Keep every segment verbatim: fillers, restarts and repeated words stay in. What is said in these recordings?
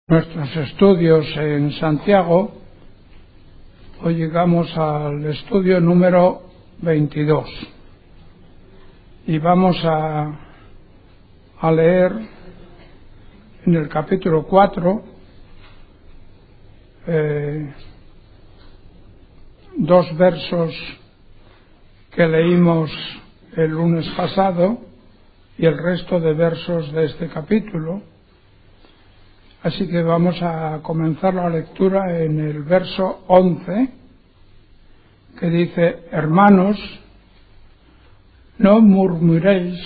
Nuestros estudios en Santiago. Hoy llegamos al estudio número veintidós y vamos a, a leer en el capítulo cuatro eh, dos versos que leímos el lunes pasado y el resto de versos de este capítulo. Así que vamos a comenzar la lectura en el verso once, que dice: Hermanos, no murmuréis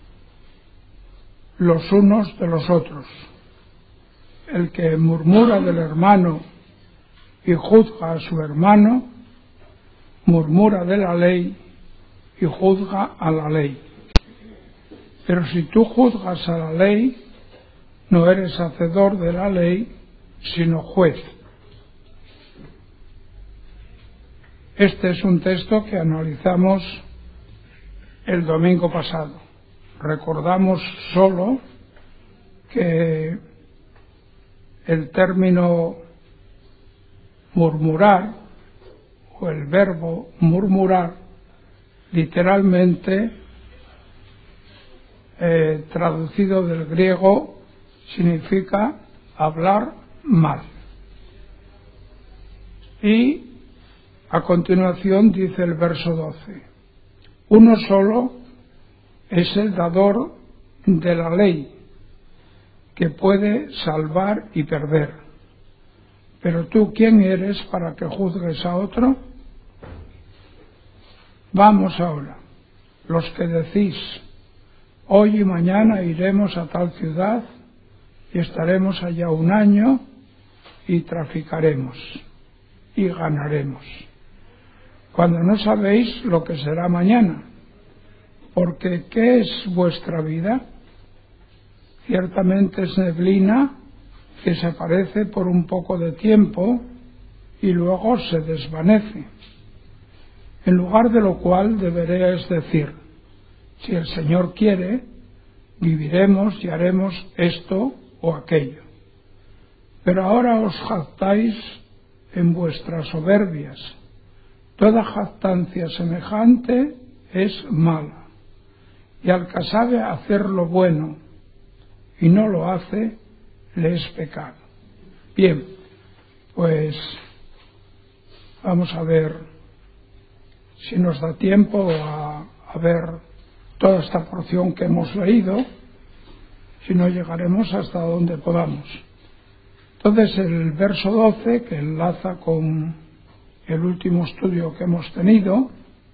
los unos de los otros. El que murmura del hermano y juzga a su hermano, murmura de la ley y juzga a la ley. Pero si tú juzgas a la ley, no eres hacedor de la ley, sino juez. Este es un texto que analizamos el domingo pasado. Recordamos solo que el término murmurar, o el verbo murmurar, literalmente eh, traducido del griego, significa hablar mal. Y a continuación dice el verso doce: uno solo es el dador de la ley, que puede salvar y perder. Pero tú, ¿quién eres para que juzgues a otro? Vamos ahora, los que decís: hoy y mañana iremos a tal ciudad y estaremos allá un año y traficaremos y ganaremos, cuando no sabéis lo que será mañana. Porque ¿qué es vuestra vida? Ciertamente es neblina que se aparece por un poco de tiempo y luego se desvanece. En lugar de lo cual deberéis decir: si el Señor quiere, viviremos y haremos esto o aquello. Pero ahora os jactáis en vuestras soberbias. Toda jactancia semejante es mala, y al que sabe hacer lo bueno y no lo hace, le es pecado. Bien, pues vamos a ver si nos da tiempo a, a ver toda esta porción que hemos leído. Si no, llegaremos hasta donde podamos. Entonces, el verso doce, que enlaza con el último estudio que hemos tenido,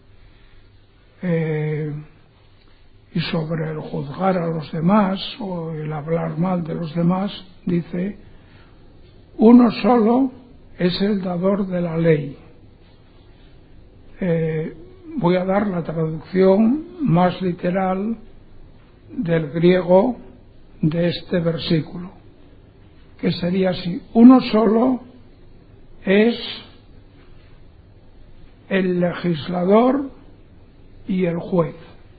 eh, y sobre el juzgar a los demás o el hablar mal de los demás, dice: uno solo es el dador de la ley. Eh, voy a dar la traducción más literal del griego de este versículo, que sería así: uno solo es el legislador y el juez,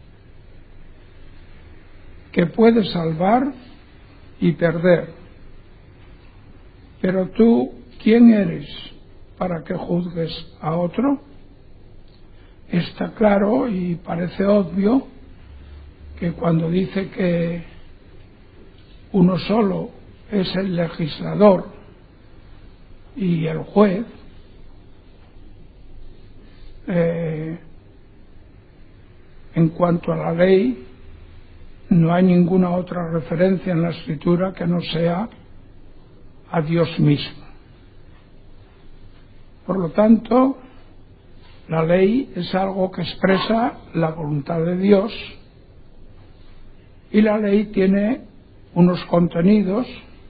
que puede salvar y perder. Pero tú, ¿quién eres para que juzgues a otro? Está claro y parece obvio que cuando dice que uno solo es el legislador y el juez, eh, en cuanto a la ley, no hay ninguna otra referencia en la Escritura que no sea a Dios mismo. Por lo tanto, la ley es algo que expresa la voluntad de Dios, y la ley tiene unos contenidos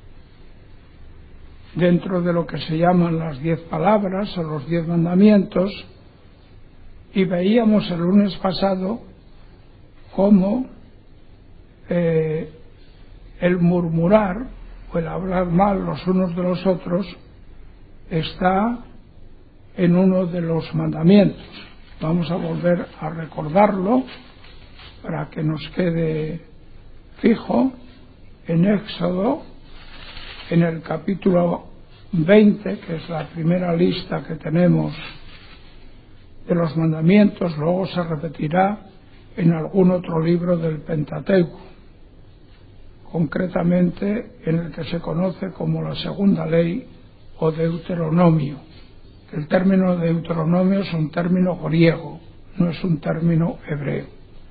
dentro de lo que se llaman las diez palabras o los diez mandamientos, y veíamos el lunes pasado cómo eh, el murmurar o el hablar mal los unos de los otros está en uno de los mandamientos. Vamos a volver a recordarlo para que nos quede fijo. En Éxodo en el capítulo veinte, que es la primera lista que tenemos de los mandamientos, luego se repetirá en algún otro libro del Pentateuco, concretamente en el que se conoce como la segunda ley o Deuteronomio. El término Deuteronomio es un término griego, no es un término hebreo.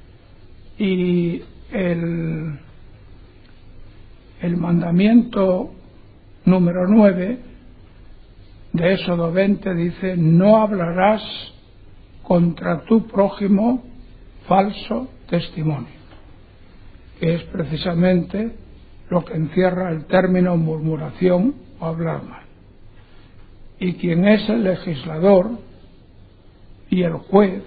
Y el, el mandamiento número nueve de Éxodo veinte dice: no hablarás contra tu prójimo falso testimonio, que es precisamente lo que encierra el término murmuración o hablar mal. Y quien es el legislador y el juez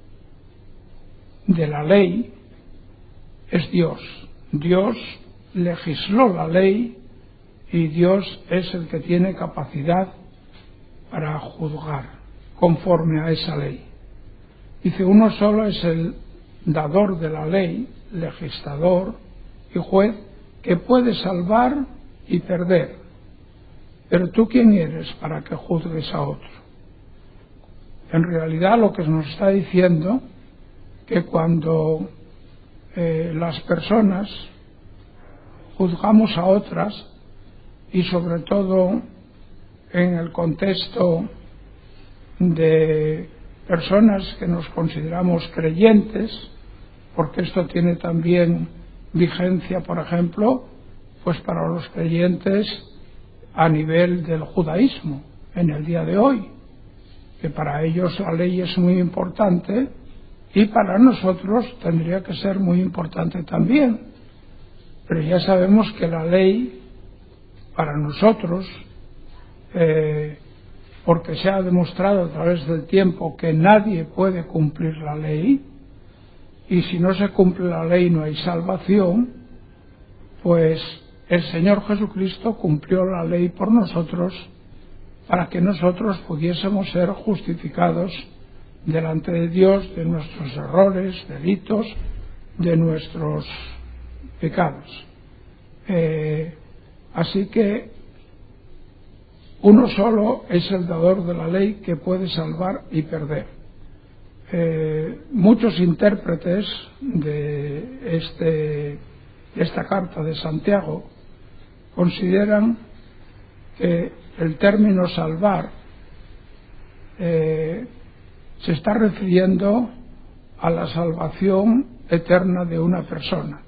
de la ley es Dios. Dios legisló la ley y Dios es el que tiene capacidad para juzgar conforme a esa ley. Dice: uno solo es el dador de la ley, legislador y juez, que puede salvar y perder. Pero tú, ¿quién eres para que juzgues a otro? En realidad lo que nos está diciendo que cuando eh, las personas juzgamos a otras, y sobre todo en el contexto de personas que nos consideramos creyentes, porque esto tiene también vigencia, por ejemplo, pues para los creyentes a nivel del judaísmo en el día de hoy, que para ellos la ley es muy importante y para nosotros tendría que ser muy importante también. Pero ya sabemos que la ley para nosotros, eh, porque se ha demostrado a través del tiempo que nadie puede cumplir la ley, y si no se cumple la ley no hay salvación, pues el Señor Jesucristo cumplió la ley por nosotros para que nosotros pudiésemos ser justificados delante de Dios de nuestros errores, delitos, de nuestros pecados. Eh, así que uno solo es el dador de la ley que puede salvar y perder. Eh, muchos intérpretes de, este, de esta carta de Santiago consideran que el término salvar eh, se está refiriendo a la salvación eterna de una persona.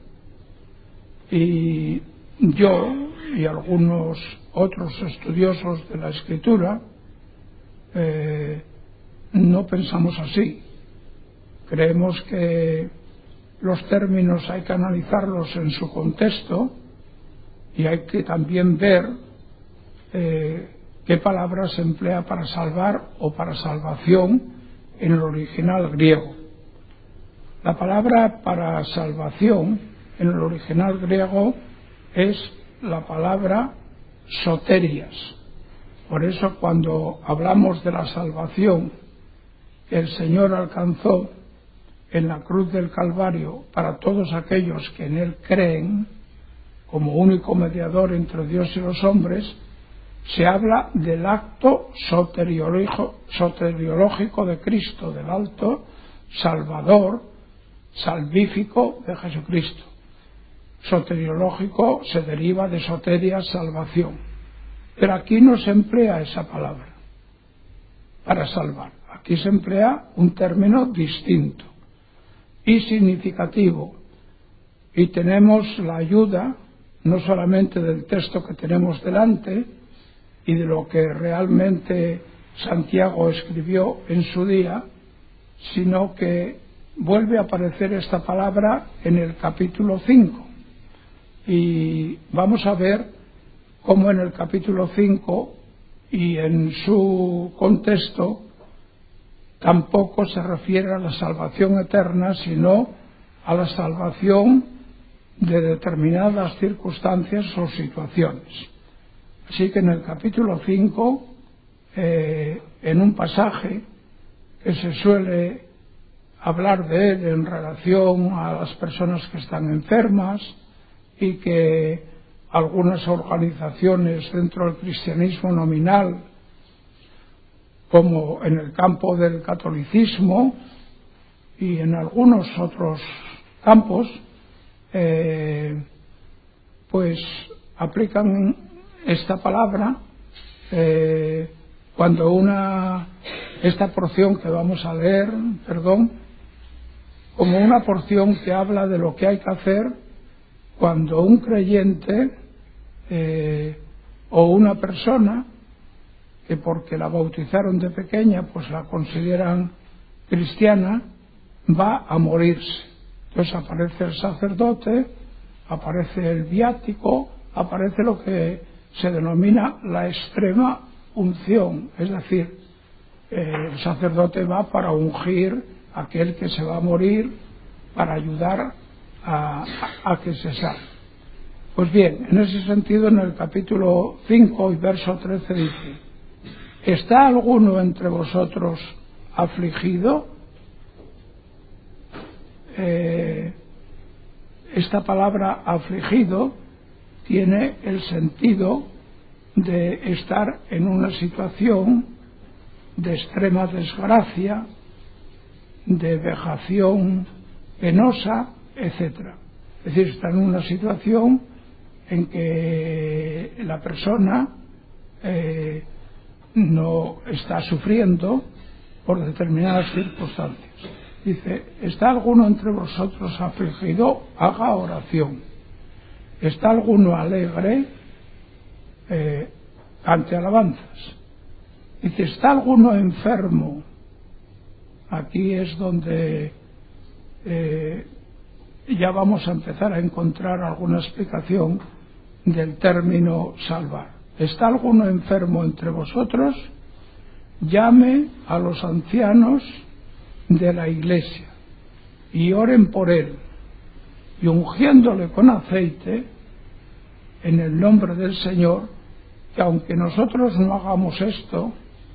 Y yo y algunos otros estudiosos de la Escritura eh, no pensamos así. Creemos que los términos hay que analizarlos en su contexto y hay que también ver eh, qué palabra se emplea para salvar o para salvación en el original griego. La palabra para salvación en el original griego es la palabra soterias. Por eso cuando hablamos de la salvación que el Señor alcanzó en la cruz del Calvario para todos aquellos que en Él creen, como único mediador entre Dios y los hombres, se habla del acto soteriológico de Cristo, del acto salvador, salvífico de Jesucristo. Soteriológico se deriva de soteria, salvación. Pero aquí no se emplea esa palabra para salvar. Aquí se emplea un término distinto y significativo. Y tenemos la ayuda no solamente del texto que tenemos delante y de lo que realmente Santiago escribió en su día, sino que vuelve a aparecer esta palabra en el capítulo cinco. Y vamos a ver cómo en el capítulo cinco y en su contexto tampoco se refiere a la salvación eterna, sino a la salvación de determinadas circunstancias o situaciones. Así que en el capítulo cinco, eh, en un pasaje que se suele hablar de él en relación a las personas que están enfermas y que algunas organizaciones dentro del cristianismo nominal, como en el campo del catolicismo y en algunos otros campos, eh, pues aplican esta palabra eh, cuando una esta porción que vamos a leer, perdón, como una porción que habla de lo que hay que hacer cuando un creyente eh, o una persona que porque la bautizaron de pequeña pues la consideran cristiana va a morirse. Entonces aparece el sacerdote, aparece el viático, aparece lo que se denomina la extrema unción, es decir, eh, el sacerdote va para ungir a aquel que se va a morir, para ayudar a, a, a que se salve. Pues bien, en ese sentido, en el capítulo cinco y verso trece dice: ¿está alguno entre vosotros afligido? Eh, esta palabra afligido tiene el sentido de estar en una situación de extrema desgracia, de vejación penosa, etcétera. Es decir, está en una situación en que la persona eh, no está sufriendo por determinadas circunstancias. Dice: ¿está alguno entre vosotros afligido? Haga oración. ¿Está alguno alegre? Eh, cante alabanzas. Dice: ¿está alguno enfermo? Aquí es donde eh, ya vamos a empezar a encontrar alguna explicación del término salvar. ¿Está alguno enfermo entre vosotros? Llame a los ancianos de la iglesia y oren por él, y ungiéndole con aceite en el nombre del Señor, que aunque nosotros no hagamos esto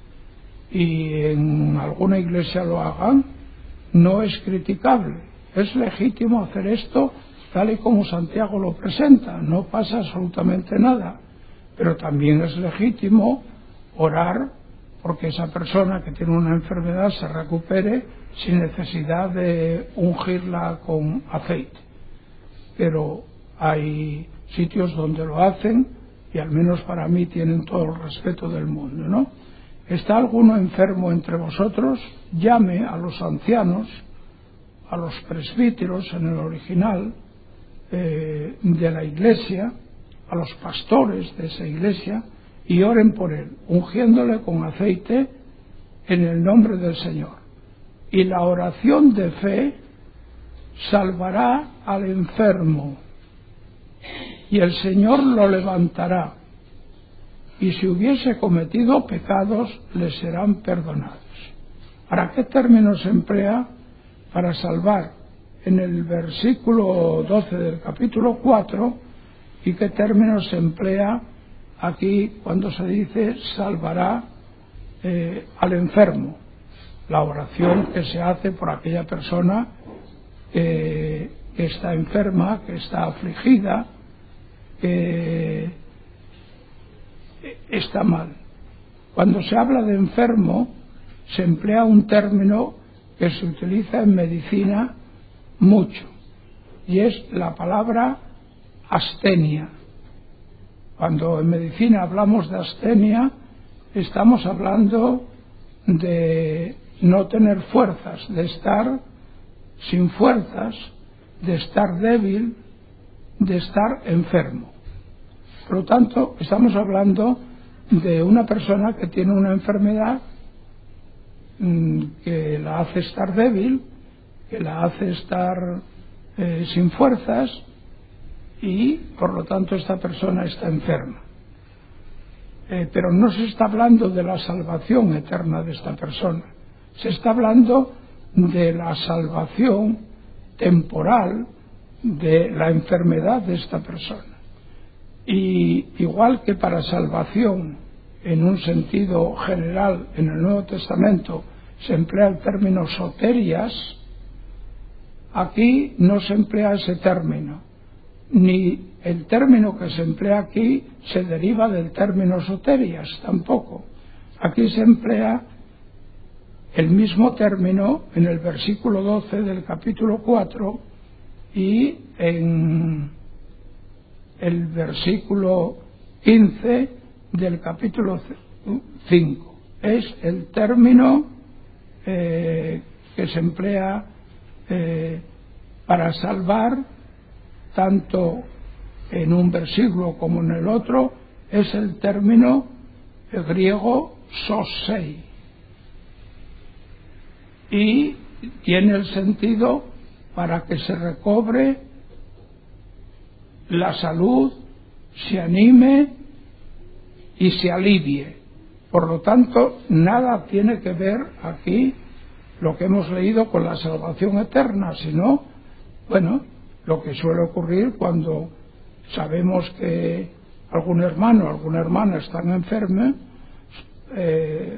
y en alguna iglesia lo hagan, no es criticable, es legítimo hacer esto tal y como Santiago lo presenta, no pasa absolutamente nada, pero también es legítimo orar porque esa persona que tiene una enfermedad se recupere sin necesidad de ungirla con aceite. Pero hay sitios donde lo hacen y al menos para mí tienen todo el respeto del mundo, ¿no? ¿Está alguno enfermo entre vosotros? Llame a los ancianos, a los presbíteros en el original eh, de la iglesia, a los pastores de esa iglesia, y oren por él, ungiéndole con aceite en el nombre del Señor. Y la oración de fe salvará al enfermo, y el Señor lo levantará, y si hubiese cometido pecados le serán perdonados. ¿Para qué término se emplea para salvar en el versículo doce del capítulo cuatro, y qué término se emplea aquí cuando se dice salvará eh, al enfermo? La oración que se hace por aquella persona que, que está enferma, que está afligida, que está mal. Cuando se habla de enfermo se emplea un término que se utiliza en medicina mucho, y es la palabra astenia. Cuando en medicina hablamos de astenia, estamos hablando de no tener fuerzas, de estar sin fuerzas, de estar débil, de estar enfermo. Por lo tanto, estamos hablando de una persona que tiene una enfermedad mmm, que la hace estar débil, que la hace estar eh, sin fuerzas, y por lo tanto esta persona está enferma. Eh, pero no se está hablando de la salvación eterna de esta persona, se está hablando de la salvación temporal de la enfermedad de esta persona. Y igual que para salvación en un sentido general en el Nuevo Testamento se emplea el término soterias, aquí no se emplea ese término, ni el término que se emplea aquí se deriva del término soterias, tampoco. Aquí se emplea el mismo término en el versículo doce del capítulo cuatro y en el versículo quince del capítulo cinco. Es el término eh, que se emplea eh, para salvar, tanto en un versículo como en el otro, es el término griego sosei. Y tiene el sentido para que se recobre la salud, se anime y se alivie. Por lo tanto, nada tiene que ver aquí lo que hemos leído con la salvación eterna, sino, bueno, lo que suele ocurrir cuando sabemos que algún hermano o alguna hermana están enfermos, eh,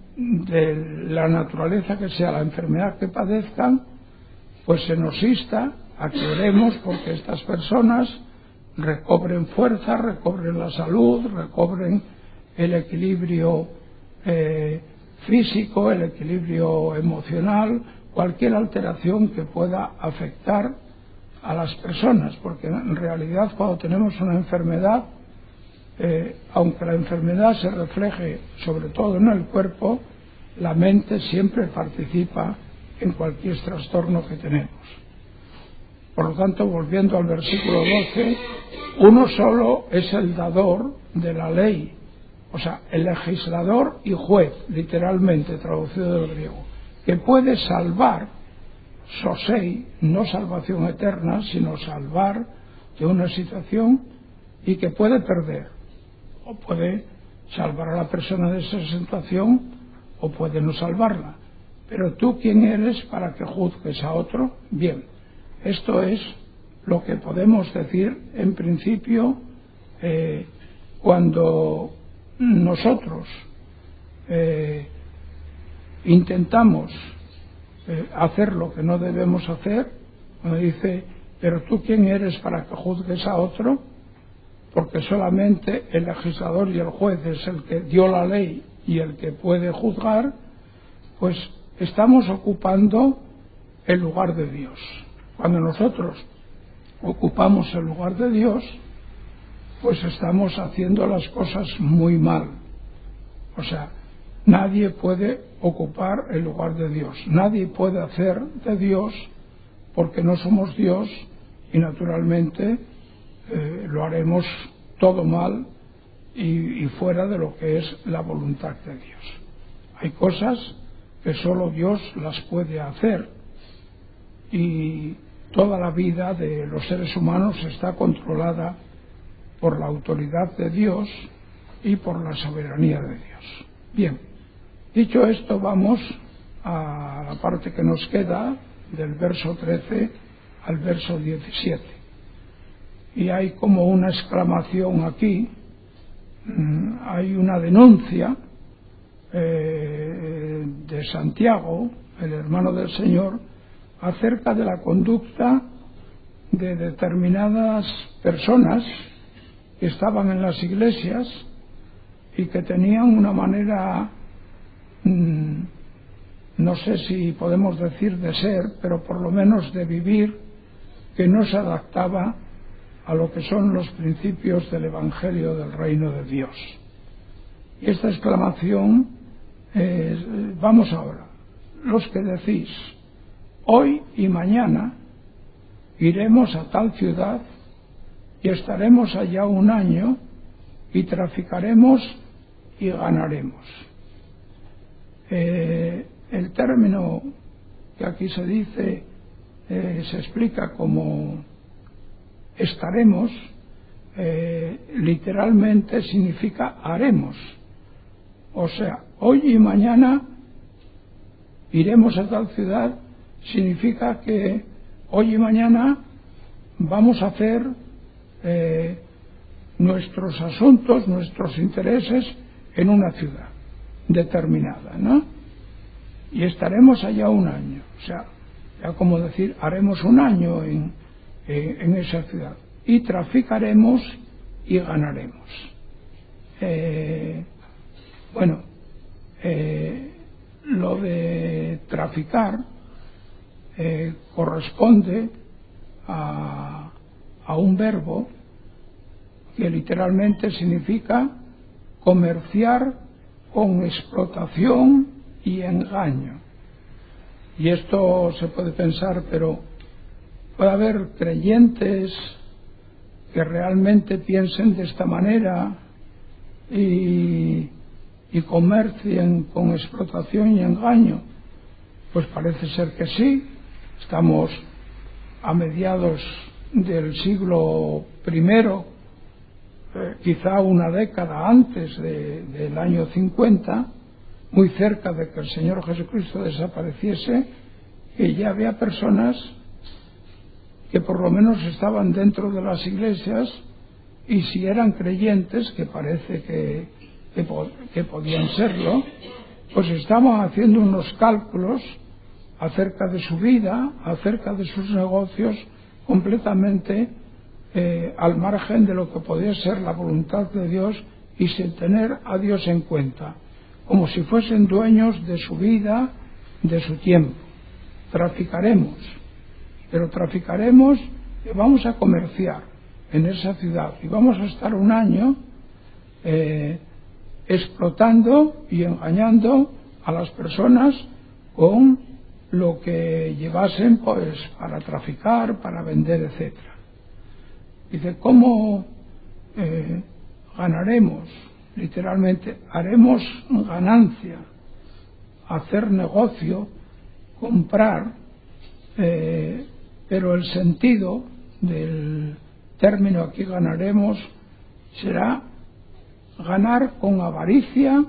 de la naturaleza que sea la enfermedad que padezcan, pues se nos insta a que oremos porque estas personas recobren fuerza, recobren la salud, recobren el equilibrio eh, físico, el equilibrio emocional, cualquier alteración que pueda afectar a las personas, porque en realidad cuando tenemos una enfermedad, eh, aunque la enfermedad se refleje sobre todo en el cuerpo, la mente siempre participa en cualquier trastorno que tenemos. Por lo tanto, volviendo al versículo doce, uno solo es el dador de la ley, o sea, el legislador y juez, literalmente traducido del griego, que puede salvar, sosei, no salvación eterna, sino salvar de una situación, y que puede perder, o puede salvar a la persona de esa situación, o puede no salvarla. Pero tú, ¿quién eres para que juzgues a otro? Bien, esto es lo que podemos decir en principio eh, cuando nosotros eh, intentamos eh, hacer lo que no debemos hacer. Cuando dice, pero tú quién eres para que juzgues a otro, porque solamente el legislador y el juez es el que dio la ley y el que puede juzgar, pues estamos ocupando el lugar de Dios. Cuando nosotros ocupamos el lugar de Dios, pues estamos haciendo las cosas muy mal. O sea, nadie puede ocupar el lugar de Dios, nadie puede hacer de Dios, porque no somos Dios, y naturalmente eh, lo haremos todo mal y, y fuera de lo que es la voluntad de Dios. Hay cosas que solo Dios las puede hacer, y toda la vida de los seres humanos está controlada por la autoridad de Dios y por la soberanía de Dios. Bien, dicho esto, vamos a la parte que nos queda del verso trece al verso diecisiete. Y hay como una exclamación aquí, hay una denuncia eh, de Santiago, el hermano del Señor, acerca de la conducta de determinadas personas que estaban en las iglesias y que tenían una manera, mmm, no sé si podemos decir de ser, pero por lo menos de vivir, que no se adaptaba a lo que son los principios del Evangelio del Reino de Dios. Y esta exclamación, eh, vamos ahora, los que decís, hoy y mañana iremos a tal ciudad y estaremos allá un año y traficaremos y ganaremos. Eh, el término que aquí se dice, eh, se explica como estaremos, eh, literalmente significa haremos. O sea, hoy y mañana iremos a tal ciudad, significa que hoy y mañana vamos a hacer eh, nuestros asuntos, nuestros intereses en una ciudad determinada, ¿no? Y estaremos allá un año, o sea, ya como decir, haremos un año en, en, en esa ciudad. y traficaremos y ganaremos. Eh, bueno, eh, lo de traficar eh, corresponde a, a un verbo que literalmente significa comerciar con explotación y engaño. Y esto se puede pensar, pero puede haber creyentes que realmente piensen de esta manera y, y comercien con explotación y engaño. Pues parece ser que sí. Estamos a mediados del siglo primero, eh, quizá una década antes de, del año cincuenta, muy cerca de que el Señor Jesucristo desapareciese, que ya había personas que por lo menos estaban dentro de las iglesias, y si eran creyentes, que parece que, que, que podían serlo, pues estaban haciendo unos cálculos acerca de su vida, acerca de sus negocios, completamente eh, al margen de lo que podía ser la voluntad de Dios y sin tener a Dios en cuenta, como si fuesen dueños de su vida, de su tiempo. Traficaremos, pero traficaremos y vamos a comerciar en esa ciudad y vamos a estar un año eh, explotando y engañando a las personas con lo que llevasen pues para traficar, para vender, etcétera. Dice, ¿cómo eh, ganaremos? Literalmente, haremos ganancia, hacer negocio, comprar, eh, pero el sentido del término aquí ganaremos será ganar con avaricia,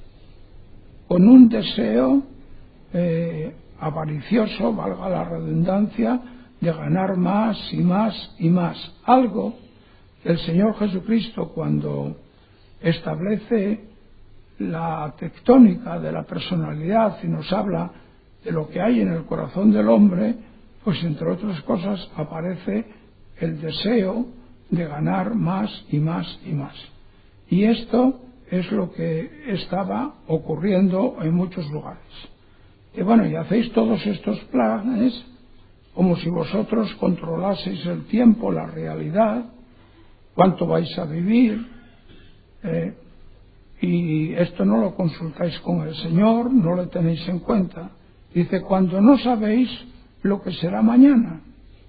con un deseo eh, avaricioso, valga la redundancia, de ganar más y más y más. Algo que el Señor Jesucristo, cuando establece la tectónica de la personalidad y nos habla de lo que hay en el corazón del hombre, pues entre otras cosas aparece el deseo de ganar más y más y más. Y esto es lo que estaba ocurriendo en muchos lugares. Y bueno, y hacéis todos estos planes como si vosotros controlaseis el tiempo, la realidad, cuánto vais a vivir, eh, y esto no lo consultáis con el Señor, no lo tenéis en cuenta. Dice, cuando no sabéis lo que será mañana.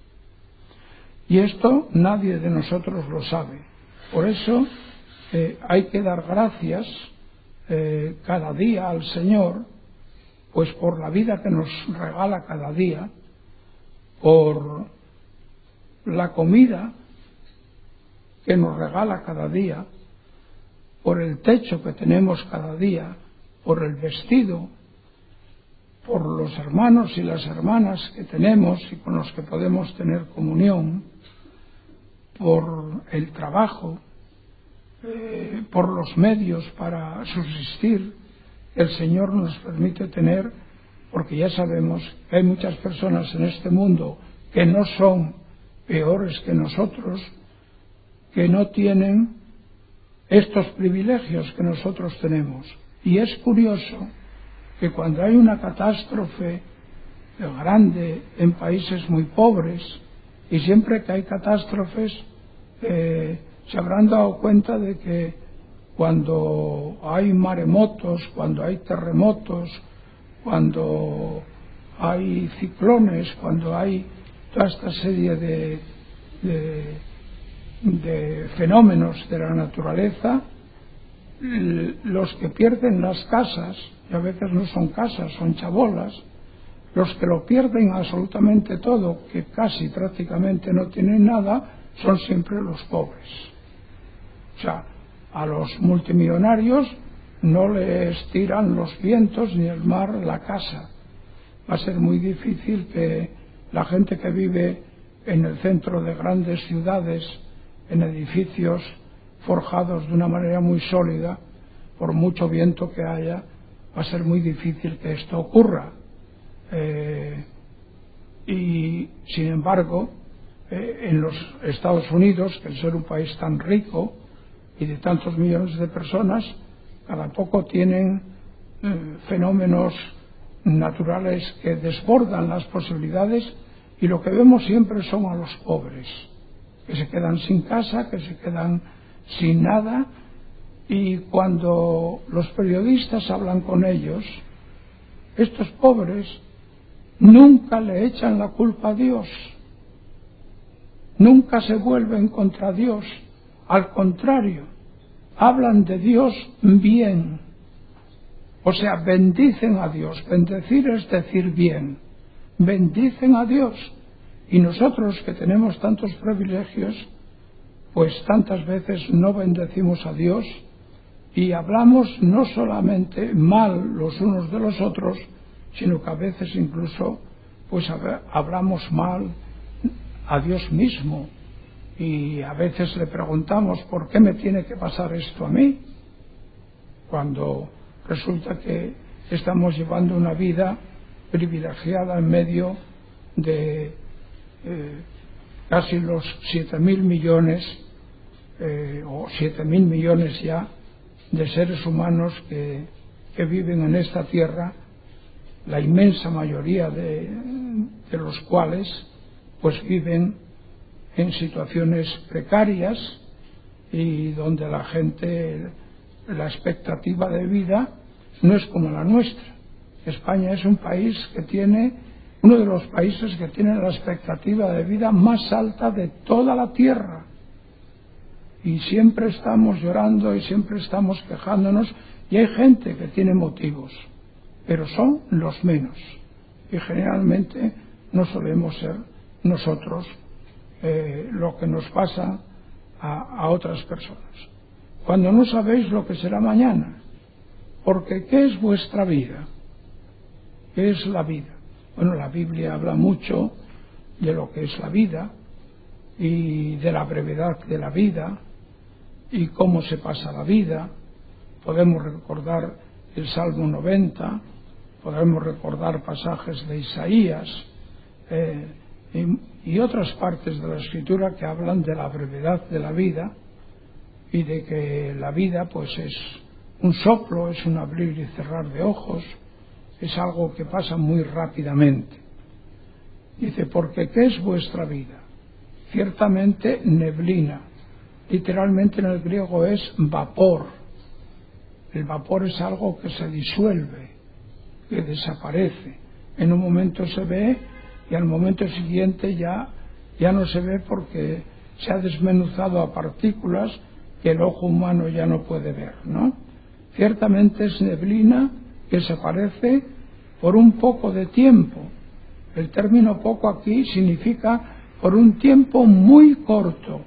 Y esto nadie de nosotros lo sabe. Por eso eh, hay que dar gracias eh, cada día al Señor, pues por la vida que nos regala cada día, por la comida que nos regala cada día, por el techo que tenemos cada día, por el vestido, por los hermanos y las hermanas que tenemos y con los que podemos tener comunión, por el trabajo, eh, por los medios para subsistir que el Señor nos permite tener, porque ya sabemos que hay muchas personas en este mundo que no son peores que nosotros, que no tienen estos privilegios que nosotros tenemos. Y es curioso que cuando hay una catástrofe grande en países muy pobres, y siempre que hay catástrofes eh, se habrán dado cuenta de que cuando hay maremotos, cuando hay terremotos, cuando hay ciclones, cuando hay toda esta serie de, de, de fenómenos de la naturaleza, los que pierden las casas, y a veces no son casas, son chabolas, los que lo pierden absolutamente todo, que casi prácticamente no tienen nada, son siempre los pobres. O sea, a los multimillonarios no les tiran los vientos ni el mar la casa. Va a ser muy difícil que la gente que vive en el centro de grandes ciudades, en edificios forjados de una manera muy sólida, por mucho viento que haya, va a ser muy difícil que esto ocurra. Eh, y sin embargo, eh, en los Estados Unidos, que al ser un país tan rico y de tantos millones de personas, cada poco tienen eh, fenómenos naturales que desbordan las posibilidades, y lo que vemos siempre son a los pobres, que se quedan sin casa, que se quedan sin nada, y cuando los periodistas hablan con ellos, estos pobres nunca le echan la culpa a Dios, nunca se vuelven contra Dios, al contrario, hablan de Dios bien, o sea, bendicen a Dios. Bendecir es decir bien, bendicen a Dios. Y nosotros, que tenemos tantos privilegios, pues tantas veces no bendecimos a Dios y hablamos no solamente mal los unos de los otros, sino que a veces incluso pues hablamos mal a Dios mismo, y a veces le preguntamos ¿por qué me tiene que pasar esto a mí?, cuando resulta que estamos llevando una vida privilegiada en medio de eh, casi los siete mil millones eh, o siete mil millones ya de seres humanos que, que viven en esta tierra, la inmensa mayoría de, de los cuales pues viven en situaciones precarias y donde la gente, la expectativa de vida no es como la nuestra. España es un país que tiene, uno de los países que tiene la expectativa de vida más alta de toda la tierra, y siempre estamos llorando y siempre estamos quejándonos, y hay gente que tiene motivos, pero son los menos, y generalmente no solemos ser nosotros eh, lo que nos pasa a, a otras personas. Cuando no sabéis lo que será mañana, porque ¿qué es vuestra vida? ¿Qué es la vida? Bueno, la Biblia habla mucho de lo que es la vida y de la brevedad de la vida y cómo se pasa la vida. Podemos recordar el Salmo noventa, podemos recordar pasajes de Isaías eh, y, y otras partes de la Escritura que hablan de la brevedad de la vida y de que la vida pues es un soplo, es un abrir y cerrar de ojos, es algo que pasa muy rápidamente. Dice, porque ¿qué es vuestra vida? Ciertamente neblina. Literalmente en el griego es vapor. El vapor es algo que se disuelve, que desaparece. En un momento se ve y al momento siguiente ya, ya no se ve porque se ha desmenuzado a partículas que el ojo humano ya no puede ver, ¿no? Ciertamente es neblina que se aparece por un poco de tiempo. El término poco aquí significa por un tiempo muy corto.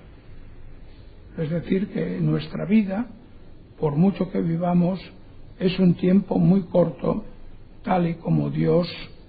Es decir, que nuestra vida, por mucho que vivamos, es un tiempo muy corto, tal y como Dios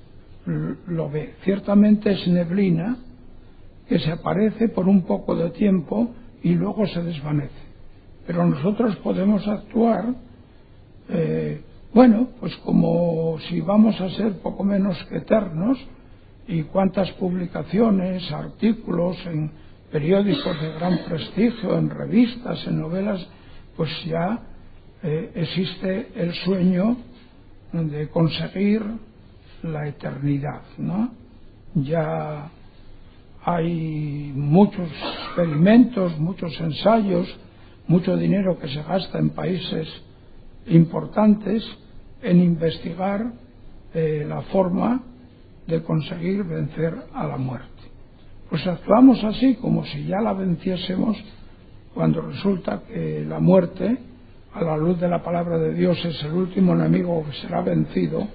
lo ve. Ciertamente es neblina que se aparece por un poco de tiempo y luego se desvanece. Pero nosotros podemos actuar Eh, bueno, pues como si vamos a ser poco menos que eternos, y cuántas publicaciones, artículos en periódicos de gran prestigio, en revistas, en novelas, pues ya eh, existe el sueño de conseguir la eternidad, ¿no? Ya hay muchos experimentos, muchos ensayos, mucho dinero que se gasta en países importantes en investigar eh, la forma de conseguir vencer a la muerte. Pues actuamos así como si ya la venciésemos, cuando resulta que la muerte, a la luz de la palabra de Dios, es el último enemigo que será vencido,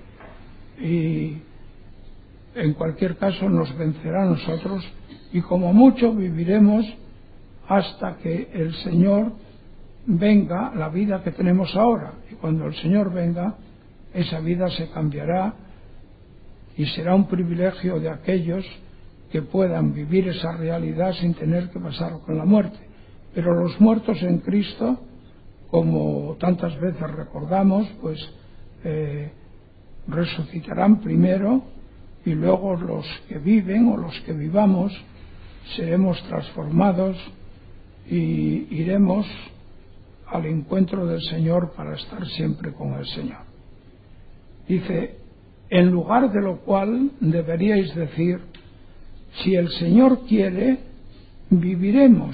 y en cualquier caso nos vencerá a nosotros, y como mucho viviremos hasta que el Señor venga, la vida que tenemos ahora. Y cuando el Señor venga, esa vida se cambiará y será un privilegio de aquellos que puedan vivir esa realidad sin tener que pasar con la muerte. Pero los muertos en Cristo, como tantas veces recordamos, pues eh, resucitarán primero, y luego los que viven o los que vivamos seremos transformados y iremos al encuentro del Señor para estar siempre con el Señor. Dice, en lugar de lo cual deberíais decir, si el Señor quiere, viviremos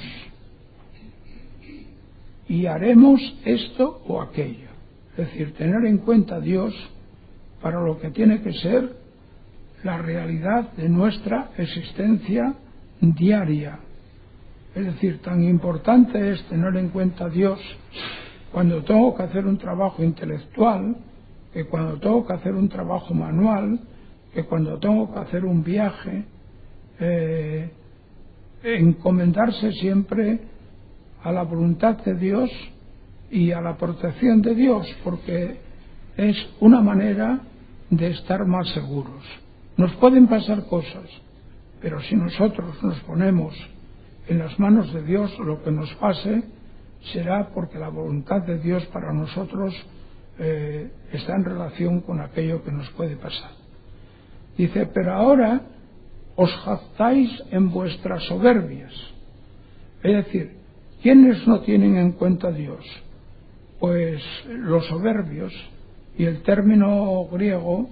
y haremos esto o aquello. Es decir, tener en cuenta a Dios para lo que tiene que ser la realidad de nuestra existencia diaria. Es decir, tan importante es tener en cuenta a Dios cuando tengo que hacer un trabajo intelectual, que cuando tengo que hacer un trabajo manual, que cuando tengo que hacer un viaje, eh, encomendarse siempre a la voluntad de Dios y a la protección de Dios, porque es una manera de estar más seguros. Nos pueden pasar cosas, pero si nosotros nos ponemos en las manos de Dios, lo que nos pase será porque la voluntad de Dios para nosotros eh, está en relación con aquello que nos puede pasar. Dice, pero ahora os jactáis en vuestras soberbias. Es decir, ¿quiénes no tienen en cuenta a Dios? Pues los soberbios, y el término griego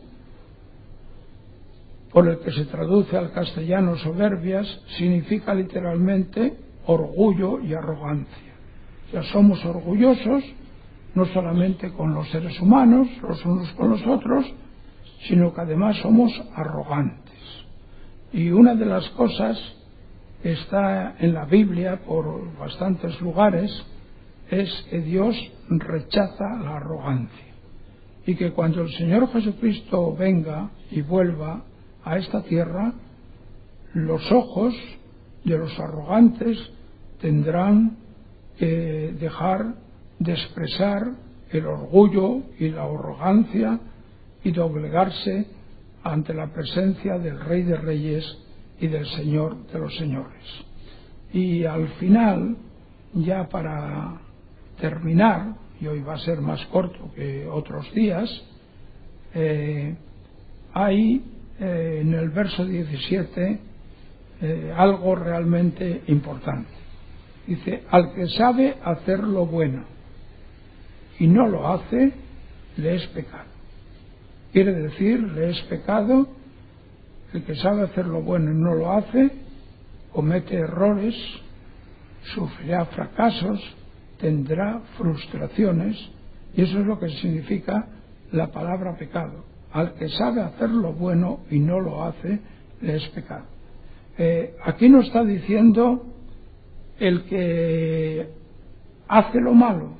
por el que se traduce al castellano soberbias significa literalmente orgullo y arrogancia. O sea, somos orgullosos no solamente con los seres humanos, los unos con los otros, sino que además somos arrogantes. Y una de las cosas que está en la Biblia por bastantes lugares es que Dios rechaza la arrogancia y que cuando el Señor Jesucristo venga y vuelva a esta tierra, los ojos de los arrogantes tendrán que dejar de expresar el orgullo y la arrogancia y doblegarse ante la presencia del Rey de Reyes y del Señor de los Señores. Y al final, ya para terminar, y hoy va a ser más corto que otros días, eh, hay eh, en el verso diecisiete eh, algo realmente importante. Dice, al que sabe hacer lo bueno y no lo hace, le es pecado. Quiere decir, le es pecado. El que sabe hacer lo bueno y no lo hace, comete errores, sufrirá fracasos, tendrá frustraciones, y eso es lo que significa la palabra pecado. Al que sabe hacer lo bueno y no lo hace, le es pecado. Eh, aquí no está diciendo el que hace lo malo,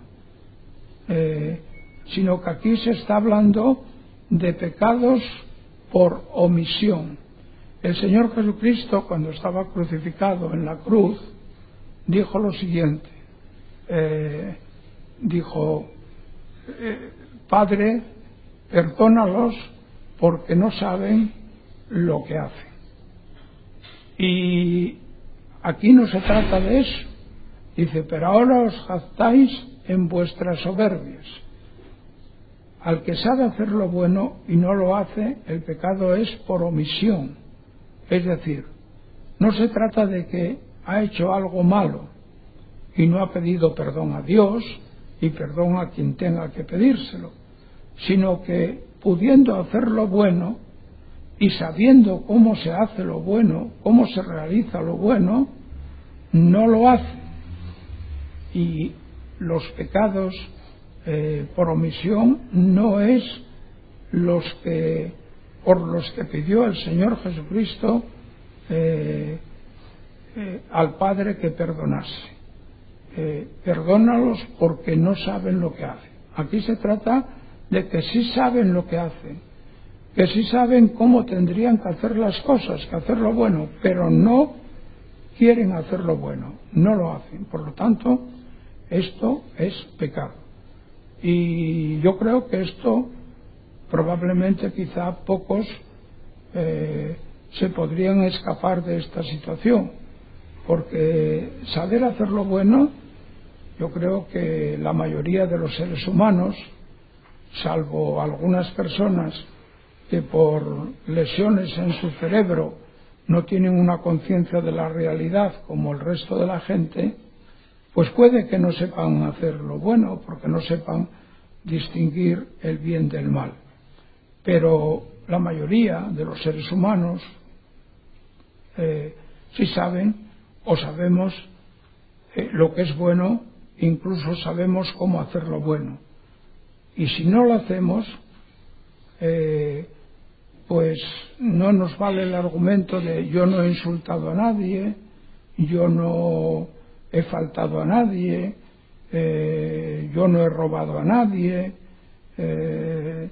eh, sino que aquí se está hablando de pecados por omisión. El Señor Jesucristo, cuando estaba crucificado en la cruz, dijo lo siguiente, eh, dijo, eh, Padre, perdónalos porque no saben lo que hacen. Y aquí no se trata de eso. Dice, pero ahora os jactáis en vuestras soberbias. Al que sabe hacer lo bueno y no lo hace, el pecado es por omisión. Es decir, no se trata de que ha hecho algo malo y no ha pedido perdón a Dios y perdón a quien tenga que pedírselo, sino que pudiendo hacer lo bueno y sabiendo cómo se hace lo bueno, cómo se realiza lo bueno, no lo hace. Y los pecados eh, por omisión no es los que por los que pidió el Señor Jesucristo eh, eh, al Padre que perdonase. Eh, perdónalos porque no saben lo que hacen. Aquí se trata de que sí saben lo que hacen, que sí saben cómo tendrían que hacer las cosas, que hacer lo bueno, pero no quieren hacer lo bueno, no lo hacen. Por lo tanto, esto es pecado. Y yo creo que esto probablemente quizá pocos eh, se podrían escapar de esta situación, porque saber hacer lo bueno, yo creo que la mayoría de los seres humanos, salvo algunas personas que por lesiones en su cerebro no tienen una conciencia de la realidad como el resto de la gente, pues puede que no sepan hacer lo bueno, porque no sepan distinguir el bien del mal. Pero la mayoría de los seres humanos eh, sí saben o sabemos eh, lo que es bueno, incluso sabemos cómo hacer lo bueno. Y si no lo hacemos, eh, pues no nos vale el argumento de yo no he insultado a nadie, yo no he faltado a nadie, eh, yo no he robado a nadie. Eh,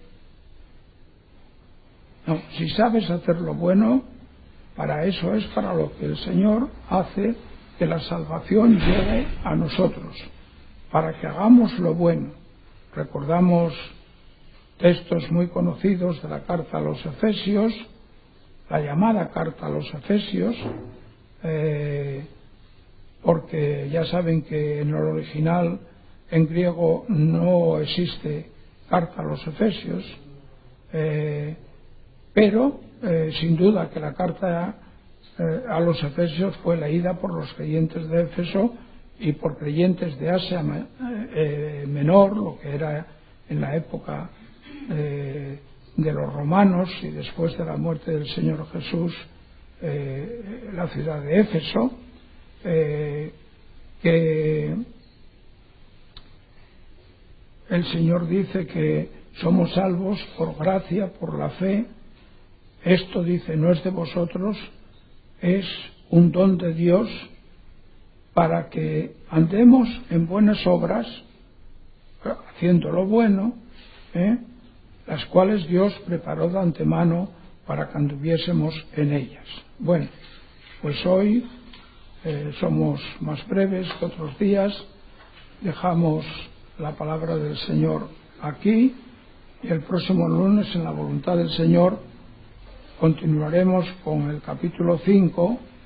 no, si sabes hacer lo bueno, para eso es para lo que el Señor hace que la salvación llegue a nosotros, para que hagamos lo bueno. Recordamos textos muy conocidos de la carta a los Efesios, la llamada carta a los Efesios, eh, porque ya saben que en el original en griego no existe carta a los Efesios, eh, pero eh, sin duda que la carta eh, a los Efesios fue leída por los creyentes de Éfeso y por creyentes de Asia eh, Menor, lo que era en la época eh, de los romanos y después de la muerte del Señor Jesús, eh, la ciudad de Éfeso, eh, que el Señor dice que somos salvos por gracia, por la fe. Esto, dice, no es de vosotros, es un don de Dios para que andemos en buenas obras, haciendo lo bueno, ¿eh? las cuales Dios preparó de antemano para que anduviésemos en ellas. Bueno, pues hoy eh, somos más breves que otros días, dejamos la palabra del Señor aquí y el próximo lunes, en la voluntad del Señor, continuaremos con el capítulo cinco